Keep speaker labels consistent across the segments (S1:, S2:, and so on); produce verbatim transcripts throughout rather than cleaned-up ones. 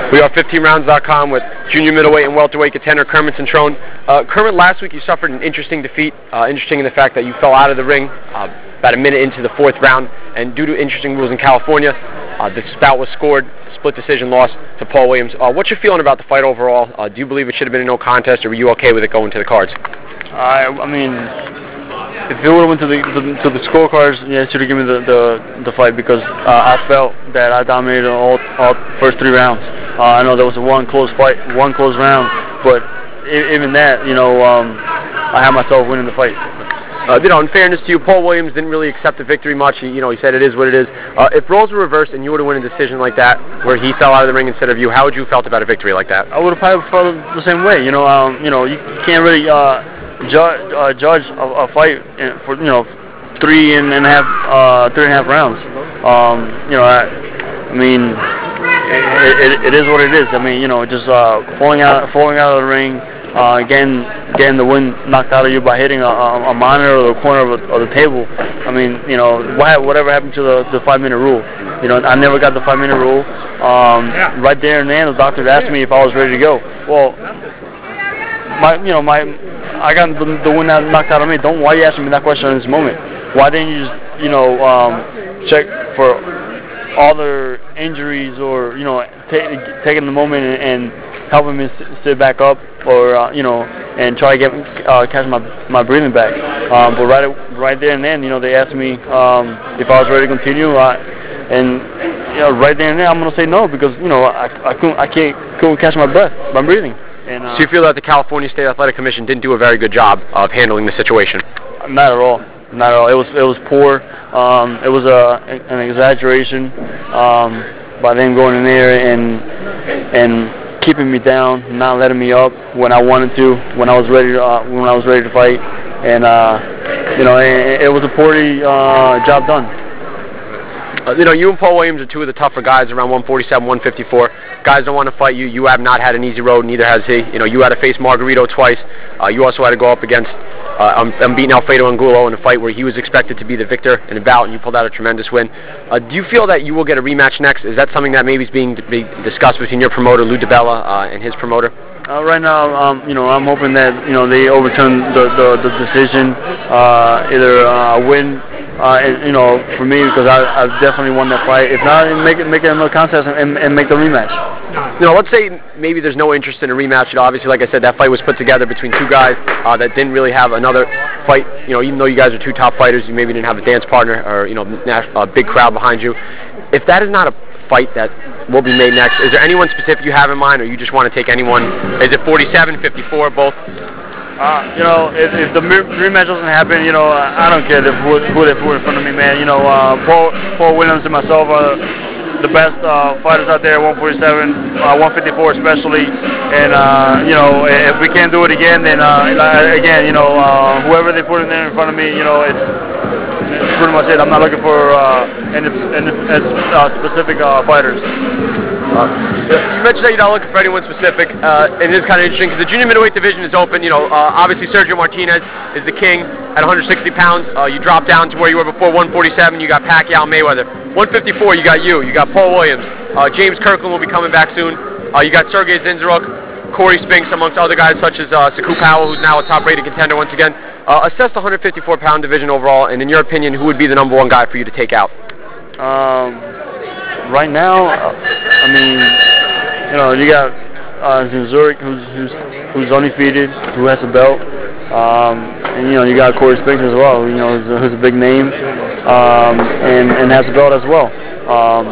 S1: We are fifteen rounds dot com with junior middleweight and welterweight contender Kermit Cintrone. Uh, Kermit, last week you suffered an interesting defeat, uh, interesting in the fact that you fell out of the ring uh, about a minute into the fourth round, and due to interesting rules in California, uh, this bout was scored, split decision loss to Paul Williams. Uh, what's your feeling about the fight overall? Uh, do you believe it should have been a no contest, or were you okay with it going to the cards?
S2: I, I mean, if it would have went to the to, to the scorecards, yeah, it should have given me the, the the fight because uh, I felt that I dominated all all first three rounds. Uh, I know there was a one close fight, one close round, but even that, you know, um, I had myself winning the fight.
S1: Uh, you know, in fairness to you, Paul Williams didn't really accept the victory much. He, you know, he said it is what it is. Uh, if roles were reversed and you were to win a decision like that, where he fell out of the ring instead of you, how would you have felt about a victory like that?
S2: I would have probably felt the same way. You know, um, you know, you can't really uh, judge uh, judge a, a fight for you know three and, and a half uh, three and a half rounds. Um, you know, I, I mean. It, it, it is what it is. I mean, you know, just uh, falling out, falling out of the ring, uh, getting, getting the wind knocked out of you by hitting a, a, a monitor or the corner of, a, of the table. I mean, you know, whatever happened to the, the five-minute rule? You know, I never got the five-minute rule. Um, right there and then, the doctor asked me if I was ready to go. Well, my, you know, my, I got the, the wind knocked out of me. Don't why are you asking me that question in this moment? Why didn't you just, you know, um, check for all their injuries, or you know, t- taking the moment and, and helping me sit, sit back up, or uh, you know, and try to get uh, catch my my breathing back. Um, but right right there and then, you know, they asked me um, if I was ready to continue, uh, and you know, right there and then, I'm gonna say no because you know I I couldn't I can't couldn't catch my breath, my breathing. And, uh,
S1: so you feel that the California State Athletic Commission didn't do a very good job of handling the situation?
S2: Not at all. Not at all. It was it was poor. Um, it was a an exaggeration um, by them going in there and and keeping me down, not letting me up when I wanted to, when I was ready to uh, when I was ready to fight, and uh, you know it, it was a poorly uh, job done.
S1: Uh, you know, you and Paul Williams are two of the tougher guys around one forty-seven, one fifty-four. Guys don't want to fight you. You have not had an easy road, neither has he. You know, you had to face Margarito twice. Uh, you also had to go up against uh, um, um, beating Alfredo Angulo in a fight where he was expected to be the victor in a bout, and you pulled out a tremendous win. Uh, do you feel that you will get a rematch next? Is that something that maybe is being be discussed between your promoter, Lou DiBella, uh, and his promoter?
S2: Uh, right now, um, you know, I'm hoping that you know they overturn the the, the decision, uh, either uh, win. Uh, and, you know, for me, because I, I've definitely won that fight. If not, make it make it another contest and, and make the rematch.
S1: You know, let's say maybe there's no interest in a rematch. You know, obviously, like I said, that fight was put together between two guys uh, that didn't really have another fight. You know, even though you guys are two top fighters, you maybe didn't have a dance partner or you know, a big crowd behind you. If that is not a fight that will be made next, is there anyone specific you have in mind, or you just want to take anyone? Is it forty-seven, fifty-four, both?
S2: Uh, you know, if, if the rematch doesn't happen, you know, I don't care if who, who they put in front of me, man. You know, uh, Paul, Paul Williams and myself are the best uh, fighters out there, one forty-seven, uh, one fifty-four especially. And, uh, you know, if we can't do it again, then, uh, again, you know, uh, whoever they put in there in front of me, you know, it's, it's pretty much it. I'm not looking for uh, any, any uh, specific uh, fighters.
S1: Uh, you mentioned that you're not looking for anyone specific, uh, and it is kind of interesting because the junior middleweight division is open. You know, uh, obviously Sergio Martinez is the king at one sixty pounds. Uh, you dropped down to where you were before, one forty-seven. You got Pacquiao, Mayweather. one fifty-four, you got you. You got Paul Williams. Uh, James Kirkland will be coming back soon. Uh, you got Sergey Zinzaruk, Corey Spinks, amongst other guys such as uh, Saku Powell, who's now a top-rated contender once again. Uh, assess the one fifty-four pound division overall, and in your opinion, who would be the number one guy for you to take out?
S2: Um, right now, uh, I mean, you know, you got uh, Zinzaruk, who's, who's who's undefeated, who has a belt, um, and you know, you got Corey Spinks as well, you know, who's a, who's a big name, um, and and has a belt as well. Um,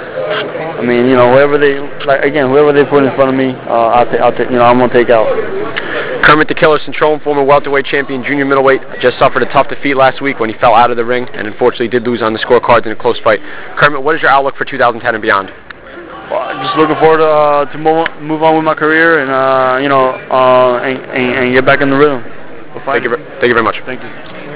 S2: I mean, you know, whoever they like, again, whoever they put in front of me, uh, I'll take, I'll take, you know, I'm gonna take out.
S1: Kermit the Killer Cintrone, former welterweight champion, junior middleweight, just suffered a tough defeat last week when he fell out of the ring and unfortunately did lose on the scorecards in a close fight. Kermit, what is your outlook for two thousand ten and beyond?
S2: Well, just looking forward to, uh, to move, move on with my career and, uh, you know, uh, and, and, and get back in the rhythm.
S1: Thank you, thank you very much.
S2: Thank you.